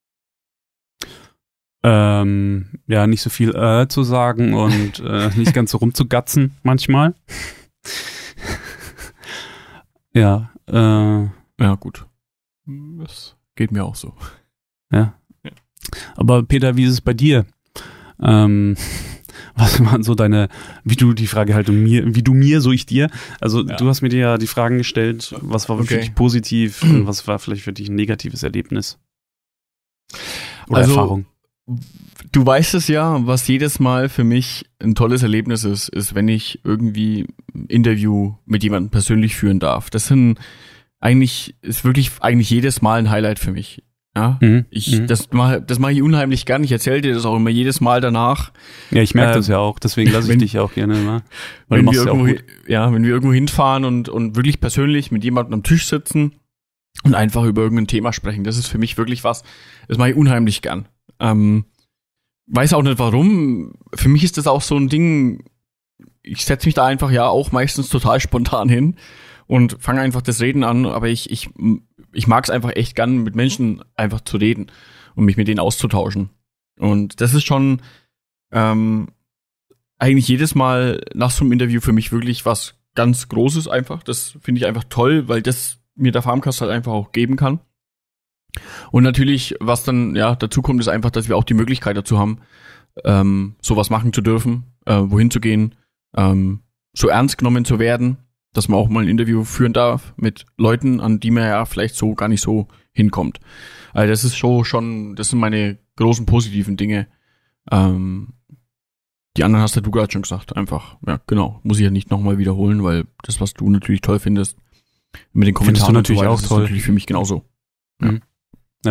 Ähm, ja, nicht so viel äh zu sagen und äh, nicht ganz so rumzugatzen manchmal. ja, äh, Ja, gut. Das geht mir auch so. Ja. Ja. Aber Peter, wie ist es bei dir? Ähm, was waren so deine, wie du die Frage halt um mir, wie du mir, so ich dir. Also Ja. du hast mir ja die Fragen gestellt, was war für Okay. dich positiv und was war vielleicht für dich ein negatives Erlebnis? Oder Also, Erfahrung. Du weißt es ja, was jedes Mal für mich ein tolles Erlebnis ist, ist, wenn ich irgendwie ein Interview mit jemandem persönlich führen darf. Das sind eigentlich, ist wirklich eigentlich jedes Mal ein Highlight für mich. Ja, Mhm. ich, Mhm. das mache, das mache ich unheimlich gern. Ich erzähle dir das auch immer jedes Mal danach. Ja, ich merke äh, das ja auch, deswegen lasse ich wenn- dich ja auch gerne immer. Weil Wenn du wir machst ja auch irgendwo, gut. ja, wenn wir irgendwo hinfahren und, und wirklich persönlich mit jemandem am Tisch sitzen und einfach über irgendein Thema sprechen. Das ist für mich wirklich was, das mache ich unheimlich gern. Ähm, weiß auch nicht warum. Für mich ist das auch so ein Ding, ich setze mich da einfach ja auch meistens total spontan hin und fange einfach das Reden an, aber ich, ich, ich mag es einfach echt gern, mit Menschen einfach zu reden und mich mit denen auszutauschen. Und das ist schon ähm, eigentlich jedes Mal nach so einem Interview für mich wirklich was ganz Großes einfach. Das finde ich einfach toll, weil das mir der Farmcast halt einfach auch geben kann. Und natürlich, was dann ja dazu kommt, ist einfach, dass wir auch die Möglichkeit dazu haben, ähm, sowas machen zu dürfen, äh, wohin zu gehen, ähm, so ernst genommen zu werden, dass man auch mal ein Interview führen darf mit Leuten, an die man ja vielleicht so gar nicht so hinkommt. Also das ist so schon, das sind meine großen positiven Dinge. Ähm, die anderen hast ja du gerade schon gesagt, einfach, ja genau, muss ich ja nicht nochmal wiederholen, weil das, was du natürlich toll findest, mit den Findest Kommentaren du natürlich und so weiter, auch das ist toll. natürlich für mich genauso. Mhm. Ja.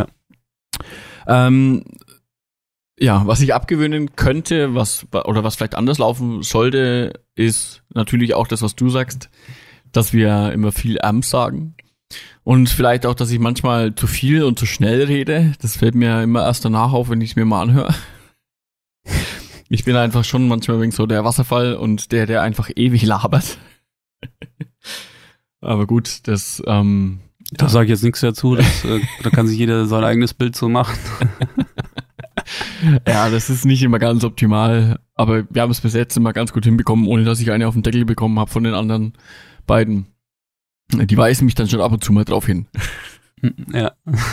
Ähm, ja, was ich abgewöhnen könnte, was oder was vielleicht anders laufen sollte, ist natürlich auch das, was du sagst, dass wir immer viel Amp sagen und vielleicht auch, dass ich manchmal zu viel und zu schnell rede. Das fällt mir immer erst danach auf, wenn ich es mir mal anhöre. Ich bin einfach schon manchmal wegen so der Wasserfall und der, der einfach ewig labert. Aber gut, das ähm, Da sage ich jetzt nichts dazu, das, äh, da kann sich jeder sein eigenes Bild so machen. ja, das ist nicht immer ganz optimal, aber wir haben es bis jetzt immer ganz gut hinbekommen, ohne dass ich eine auf den Deckel bekommen habe von den anderen beiden. Die weisen mich dann schon ab und zu mal drauf hin. Ja.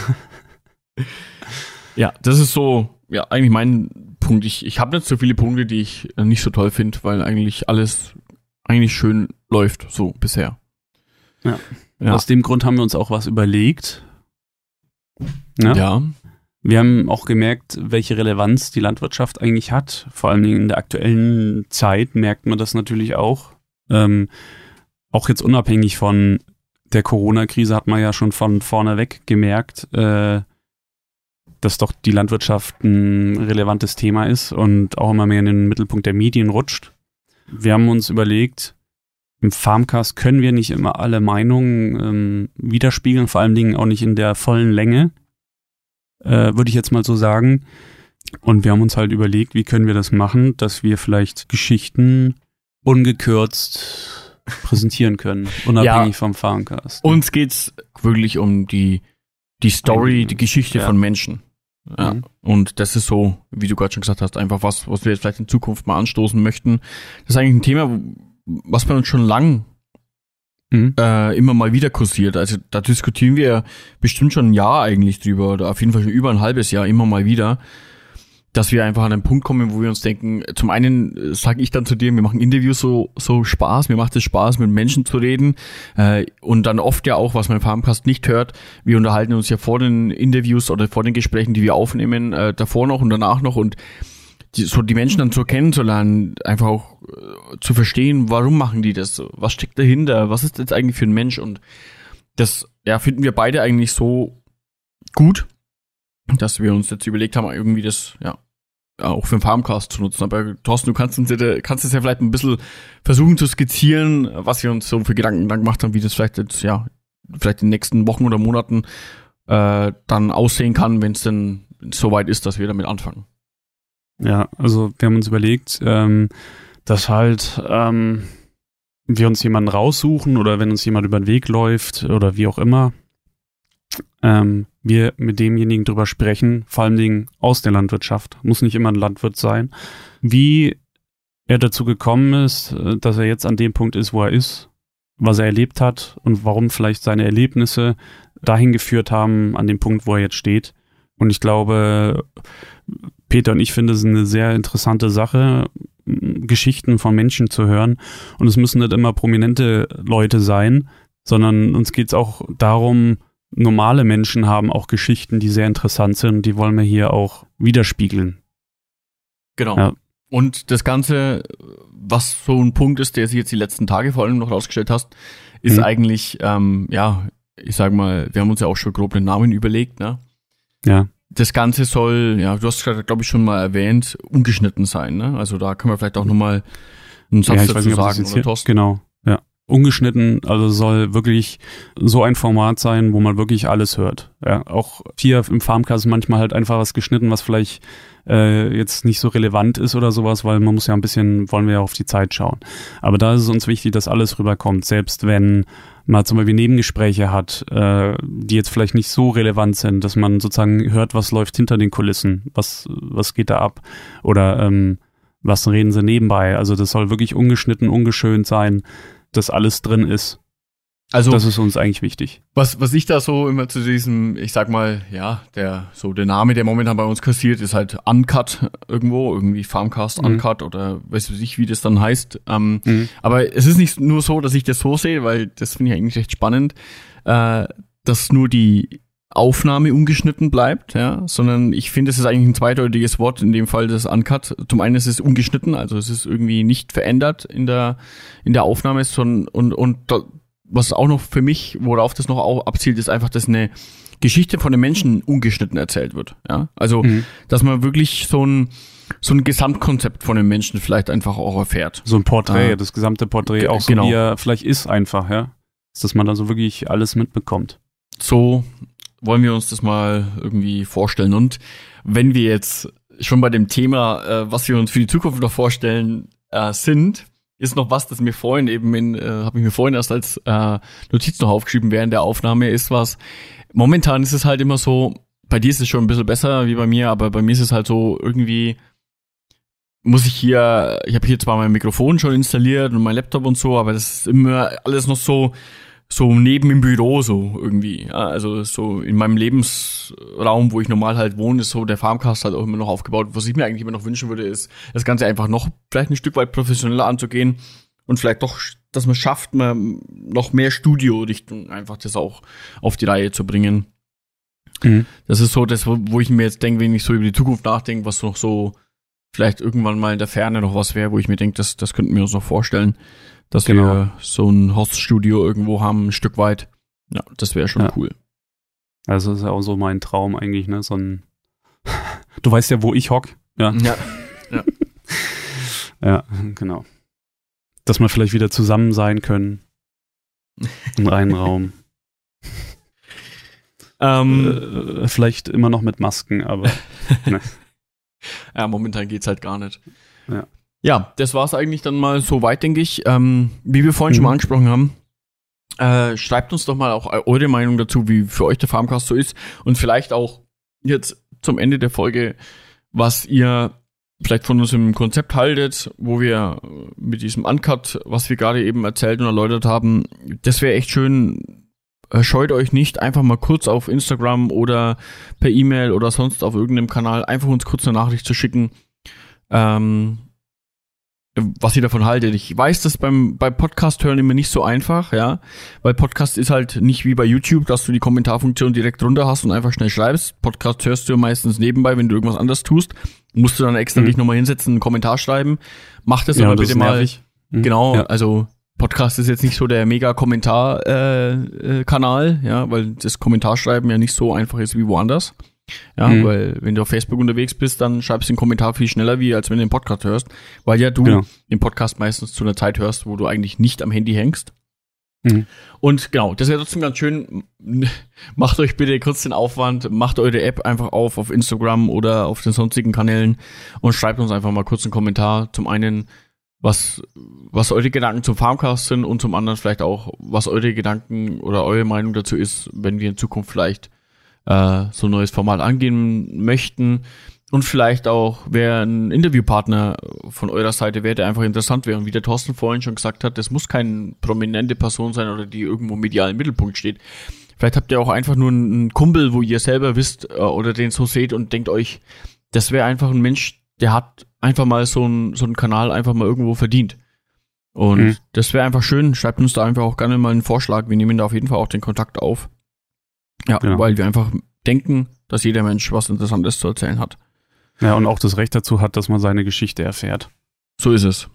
Ja, das ist so, ja, eigentlich mein Punkt. Ich, ich habe nicht so viele Punkte, die ich nicht so toll finde, weil eigentlich alles eigentlich schön läuft, so bisher. Ja. Ja. Aus dem Grund haben wir uns auch was überlegt. Ja. Ja. Wir haben auch gemerkt, welche Relevanz die Landwirtschaft eigentlich hat. Vor allem in der aktuellen Zeit merkt man das natürlich auch. Ähm, auch jetzt unabhängig von der Corona-Krise hat man ja schon von vorne weg gemerkt, äh, dass doch die Landwirtschaft ein relevantes Thema ist und auch immer mehr in den Mittelpunkt der Medien rutscht. Wir haben uns überlegt, im Farmcast können wir nicht immer alle Meinungen ähm, widerspiegeln, vor allen Dingen auch nicht in der vollen Länge. Äh, würde ich jetzt mal so sagen. Und wir haben uns halt überlegt, wie können wir das machen, dass wir vielleicht Geschichten ungekürzt präsentieren können, unabhängig Ja. vom Farmcast. Uns geht's wirklich um die, die Story, die Geschichte Ja. von Menschen. Ja. Mhm. Und das ist so, wie du gerade schon gesagt hast, einfach was, was wir jetzt vielleicht in Zukunft mal anstoßen möchten. Das ist eigentlich ein Thema, was bei uns schon lang Mhm. äh, immer mal wieder kursiert. Also da diskutieren wir bestimmt schon ein Jahr eigentlich drüber oder auf jeden Fall schon über ein halbes Jahr immer mal wieder, dass wir einfach an einen Punkt kommen, wo wir uns denken, zum einen sage ich dann zu dir, wir machen Interviews so so Spaß, mir macht es Spaß, mit Menschen zu reden äh, und dann oft ja auch, was man im Farmcast nicht hört, wir unterhalten uns ja vor den Interviews oder vor den Gesprächen, die wir aufnehmen, äh, davor noch und danach noch und die, so die Menschen dann so kennenzulernen, einfach auch äh, zu verstehen, warum machen die das, was steckt dahinter, was ist jetzt eigentlich für ein Mensch und das ja finden wir beide eigentlich so gut, dass wir uns jetzt überlegt haben, irgendwie das ja auch für den Farmcast zu nutzen. Aber Thorsten, du kannst uns ja, kannst es ja vielleicht ein bisschen versuchen zu skizzieren, was wir uns so für Gedanken dann gemacht haben, wie das vielleicht jetzt, ja, vielleicht in den nächsten Wochen oder Monaten äh, dann aussehen kann, wenn es denn so weit ist, dass wir damit anfangen. Ja, also wir haben uns überlegt, ähm, dass halt ähm, wir uns jemanden raussuchen oder wenn uns jemand über den Weg läuft oder wie auch immer, ähm, wir mit demjenigen drüber sprechen, vor allen Dingen aus der Landwirtschaft, muss nicht immer ein Landwirt sein, wie er dazu gekommen ist, dass er jetzt an dem Punkt ist, wo er ist, was er erlebt hat und warum vielleicht seine Erlebnisse dahin geführt haben, an dem Punkt, wo er jetzt steht. Und ich glaube, Peter und ich finden es eine sehr interessante Sache, Geschichten von Menschen zu hören. Und es müssen nicht immer prominente Leute sein, sondern uns geht es auch darum, normale Menschen haben auch Geschichten, die sehr interessant sind. Und die wollen wir hier auch widerspiegeln. Genau. Ja. Und das Ganze, was so ein Punkt ist, der sich jetzt die letzten Tage vor allem noch rausgestellt hast, ist mhm. eigentlich, ähm, ja, ich sag mal, wir haben uns ja auch schon grob einen Namen überlegt, ne? Ja. Das Ganze soll, ja, du hast gerade, glaube ich, schon mal erwähnt, ungeschnitten sein, ne? Also da können wir vielleicht auch nochmal einen Satz ja, dazu nicht, sagen, oder Thorsten? Genau, ja. Ungeschnitten, also soll wirklich so ein Format sein, wo man wirklich alles hört. Ja, auch hier im Farmcast manchmal halt einfach was geschnitten, was vielleicht äh, jetzt nicht so relevant ist oder sowas, weil man muss ja ein bisschen, wollen wir ja auf die Zeit schauen. Aber da ist es uns wichtig, dass alles rüberkommt, selbst wenn man zum Beispiel Nebengespräche hat, äh, die jetzt vielleicht nicht so relevant sind, dass man sozusagen hört, was läuft hinter den Kulissen, was was geht da ab oder ähm, was reden sie nebenbei. Also das soll wirklich ungeschnitten, ungeschönt sein, dass alles drin ist. Also das ist uns eigentlich wichtig. Was was ich da so immer zu diesem, ich sag mal, ja, der so der Name, der momentan bei uns kursiert, ist halt Uncut irgendwo, irgendwie Farmcast mhm. Uncut oder weiß ich, wie das dann heißt. Ähm, mhm. Aber es ist nicht nur so, dass ich das so sehe, weil das finde ich eigentlich recht spannend, äh, dass nur die Aufnahme ungeschnitten bleibt, ja, sondern ich finde, es ist eigentlich ein zweideutiges Wort, in dem Fall das Uncut. Zum einen ist es ungeschnitten, also es ist irgendwie nicht verändert in der in der Aufnahme, sondern und und was auch noch für mich, worauf das noch abzielt, ist einfach, dass eine Geschichte von den Menschen ungeschnitten erzählt wird, ja, also mhm. dass man wirklich so ein so ein Gesamtkonzept von den Menschen vielleicht einfach auch erfährt. So ein Porträt, ja. Das gesamte Porträt, auch so genau. Wie er vielleicht ist einfach, ja, dass man da so wirklich alles mitbekommt. So wollen wir uns das mal irgendwie vorstellen. Und wenn wir jetzt schon bei dem Thema, äh, was wir uns für die Zukunft noch vorstellen, äh, sind, ist noch was, das mir vorhin eben in, äh, habe ich mir vorhin erst als äh, Notiz noch aufgeschrieben während der Aufnahme, ist was, momentan ist es halt immer so, bei dir ist es schon ein bisschen besser wie bei mir, aber bei mir ist es halt so, irgendwie muss ich hier, ich habe hier zwar mein Mikrofon schon installiert und mein Laptop und so, aber das ist immer alles noch so, so neben im Büro so irgendwie, ja, also so in meinem Lebensraum, wo ich normal halt wohne, ist so der Farmcast halt auch immer noch aufgebaut. Was ich mir eigentlich immer noch wünschen würde, ist, das Ganze einfach noch vielleicht ein Stück weit professioneller anzugehen und vielleicht doch, dass man schafft, mal noch mehr Studio-Richtung einfach das auch auf die Reihe zu bringen. Mhm. Das ist so das, wo ich mir jetzt denke, wenn ich so über die Zukunft nachdenke, was noch so vielleicht irgendwann mal in der Ferne noch was wäre, wo ich mir denke, das, das könnten wir uns noch vorstellen. Dass genau. wir so ein Hoststudio irgendwo haben, ein Stück weit. Ja, das wäre schon ja. cool. Also das ist ja auch so mein Traum eigentlich, ne? So ein Du weißt ja, wo ich hock. Ja. Ja. Ja. Ja, genau. Dass wir vielleicht wieder zusammen sein können. Im einen Raum. Ähm, äh, vielleicht immer noch mit Masken, aber ne. Ja, momentan geht's halt gar nicht. Ja. Ja, das war's eigentlich dann mal so weit, denke ich. Ähm, wie wir vorhin mhm. schon mal angesprochen haben, äh, schreibt uns doch mal auch eure Meinung dazu, wie für euch der Farmcast so ist und vielleicht auch jetzt zum Ende der Folge, was ihr vielleicht von unserem Konzept haltet, wo wir mit diesem Uncut, was wir gerade eben erzählt und erläutert haben, das wäre echt schön. Scheut euch nicht, einfach mal kurz auf Instagram oder per E-Mail oder sonst auf irgendeinem Kanal einfach uns kurz eine Nachricht zu schicken, ähm, was ihr davon haltet. Ich weiß, dass beim bei Podcast hören immer nicht so einfach, ja, weil Podcast ist halt nicht wie bei YouTube, dass du die Kommentarfunktion direkt runter hast und einfach schnell schreibst. Podcast hörst du meistens nebenbei, wenn du irgendwas anderes tust. Musst du dann extra mhm. dich nochmal hinsetzen, einen Kommentar schreiben. Mach das ja, aber das bitte mal. Mhm. Genau, ja. Also Podcast ist jetzt nicht so der mega Kommentar-Kanal, äh, äh, ja, weil das Kommentarschreiben ja nicht so einfach ist wie woanders. Ja, Mhm. weil wenn du auf Facebook unterwegs bist, dann schreibst du einen Kommentar viel schneller, wie als wenn du den Podcast hörst, weil ja du Genau. den Podcast meistens zu einer Zeit hörst, wo du eigentlich nicht am Handy hängst. Mhm. Und genau, das wäre trotzdem ganz schön. Macht euch bitte kurz den Aufwand, macht eure App einfach auf auf Instagram oder auf den sonstigen Kanälen und schreibt uns einfach mal kurz einen Kommentar. Zum einen, was, was eure Gedanken zum Farmcast sind und zum anderen vielleicht auch, was eure Gedanken oder eure Meinung dazu ist, wenn wir in Zukunft vielleicht äh, so ein neues Format angehen möchten. Und vielleicht auch, wer ein Interviewpartner von eurer Seite wäre, der einfach interessant wäre. Und wie der Thorsten vorhin schon gesagt hat, das muss keine prominente Person sein oder die irgendwo medial im Mittelpunkt steht. Vielleicht habt ihr auch einfach nur einen Kumpel, wo ihr selber wisst äh, oder den so seht und denkt euch, das wäre einfach ein Mensch, der hat einfach mal so einen so einen Kanal einfach mal irgendwo verdient. Und Mhm. das wäre einfach schön. Schreibt uns da einfach auch gerne mal einen Vorschlag. Wir nehmen da auf jeden Fall auch den Kontakt auf. Ja, Genau. weil wir einfach denken, dass jeder Mensch was Interessantes zu erzählen hat. Ja, und auch das Recht dazu hat, dass man seine Geschichte erfährt. So ist es.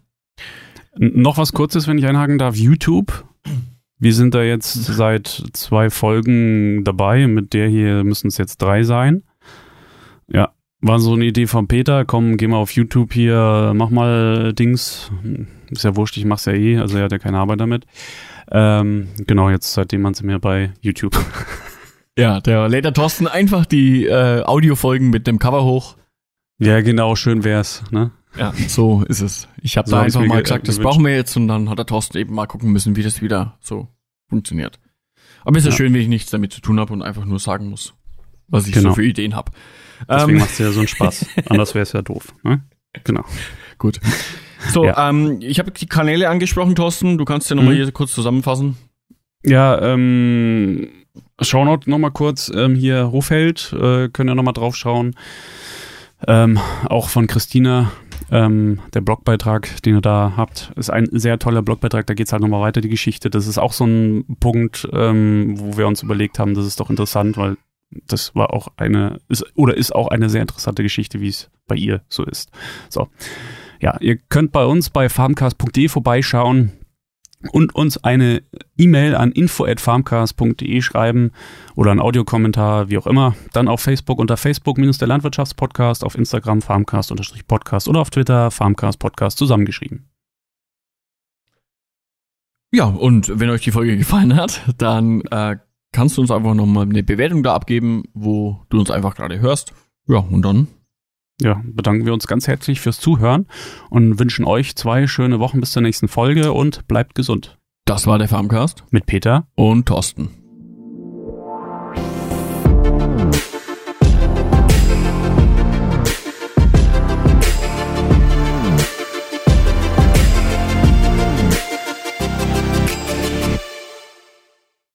N- Noch was Kurzes, wenn ich einhaken darf. YouTube. Wir sind da jetzt seit zwei Folgen dabei. Mit der hier müssen es jetzt drei sein. Ja, war so eine Idee von Peter. Komm, geh mal auf YouTube hier, mach mal Dings. Ist ja wurscht, ich mach's ja eh. Also er hat ja keine Arbeit damit. Ähm, genau, jetzt seitdem man sie mir bei YouTube. Ja, der lädt der Thorsten einfach die äh, Audiofolgen mit dem Cover hoch. Ja, genau, schön wär's, ne? Ja, so ist es. Ich habe So da hab ich's einfach mir mal ge- gesagt, das gewünscht. brauchen wir jetzt und dann hat der Thorsten eben mal gucken müssen, wie das wieder so funktioniert. Aber es ist ja Ja. schön, wenn ich nichts damit zu tun habe und einfach nur sagen muss, was ich Genau. so für Ideen habe. Deswegen Ähm, macht's ja so einen Spaß. Anders wär's ja doof, ne? Genau. gut. So, Ja. ähm, ich habe die Kanäle angesprochen, Thorsten. Du kannst ja nochmal Mhm. hier kurz zusammenfassen. Ja, ähm, Shownote nochmal kurz, ähm, hier Hofheld, äh, könnt ihr nochmal drauf schauen. Ähm, auch von Christina, ähm, der Blogbeitrag, den ihr da habt, ist ein sehr toller Blogbeitrag, da geht's halt nochmal weiter, die Geschichte. Das ist auch so ein Punkt, ähm, wo wir uns überlegt haben, das ist doch interessant, weil das war auch eine, ist, oder ist auch eine sehr interessante Geschichte, wie es bei ihr so ist. So. Ja, ihr könnt bei uns bei farmcast punkt de vorbeischauen und uns eine E-Mail an info at farmcast punkt de schreiben oder einen Audiokommentar, wie auch immer. Dann auf Facebook unter Facebook-der Landwirtschaftspodcast, auf Instagram farmcast-podcast oder auf Twitter farmcast-podcast zusammengeschrieben. Ja, und wenn euch die Folge gefallen hat, dann äh, kannst du uns einfach nochmal eine Bewertung da abgeben, wo du uns einfach gerade hörst. Ja, und dann Ja, bedanken wir uns ganz herzlich fürs Zuhören und wünschen euch zwei schöne Wochen bis zur nächsten Folge und bleibt gesund. das war der Farmcast Mit Peter und Thorsten.